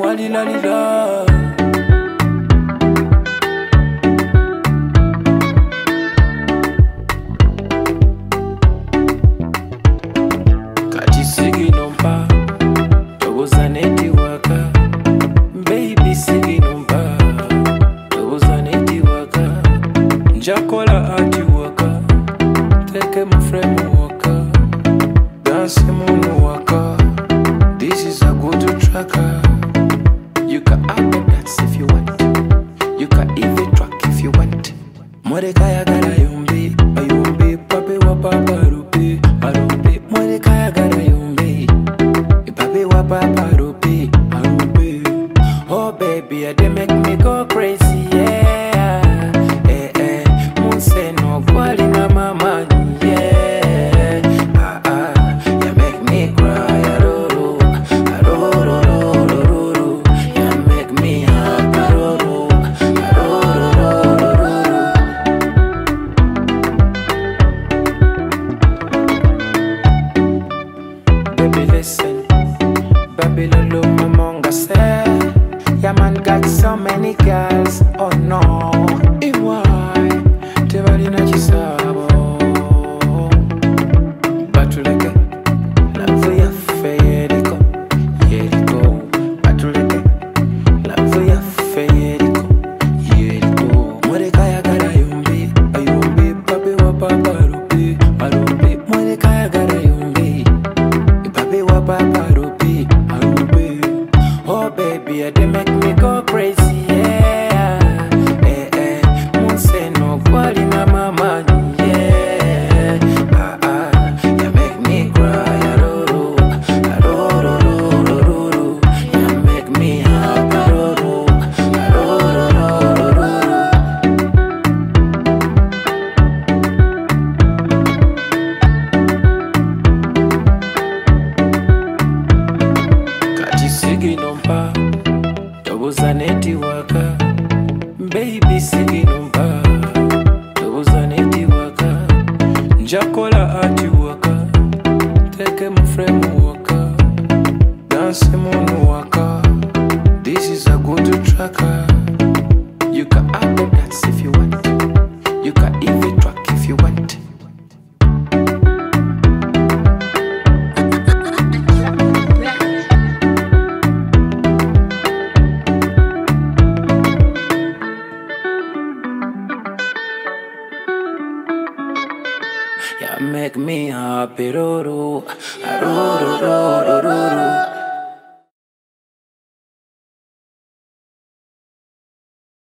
la la la. Kati sigi nompa, togoza neti waka. Baby sigi nompa, togoza neti waka. Njakola ati waka, teke mfremu waka. Dance mono waka. This is a go-to tracker. You can add the dance if you want. You can even track if you want. Morekaya gara yombe, ayombe, pape wa papa rupe, arupe. Morekaya gara yombe, pape wa papa rupe, arupe. Oh baby, they make me go crazy, yeah. Eh eh, munse no kwali na mama, yeah. Ah ah, you make me cry, aroro, aroro, aroro. You make me happy, aroro, aroro, aroro. Baby listen, baby lolo mamonga say, yeah man got so many girls, oh no. Why? Tebali na chisabo. Batuleke, love ya fe yeriko, yeriko. Batuleke, love ya fe yeriko, yeriko. Morekaya gara yombe, ayombe, pape wa papa rupe, arupe. Morekaya gara yombe, pape wa papa rupe, arupe. Oh baby, they make me go crazy, yeah. Eh eh, munse no kwali na mama, yeah. Ah ah, you make me cry, aroro, aroro, aroro. You make me happy, aroro, aroro, aroro. Kati sigi nompa, togoza neti waka. Baby sigi nompa, togoza neti waka. Njakola ati waka, teke mfremu waka. Dance mono waka. This is a go-to tracker. You can add the dance if you want. You can even track if you want. You make me happy, roro, roro, roro, roro.